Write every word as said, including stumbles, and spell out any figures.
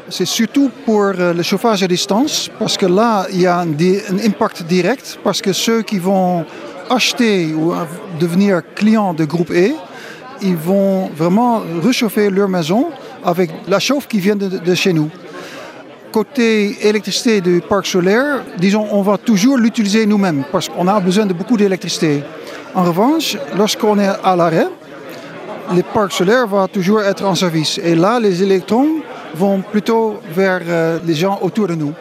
C'est surtout pour euh, le chauffage à distance, parce que là, il y a un, di- un impact direct, parce que ceux qui vont acheter ou euh, devenir clients de groupe E, ils vont vraiment réchauffer leur maison avec la chauffe qui vient de, de chez nous. Côté électricité du parc solaire, disons, on va toujours l'utiliser nous-mêmes, parce qu'on a besoin de beaucoup d'électricité. En revanche, lorsqu'on est à l'arrêt, le parc solaire va toujours être en service. Et là, les électrons vont plutôt vers euh, les gens autour de nous.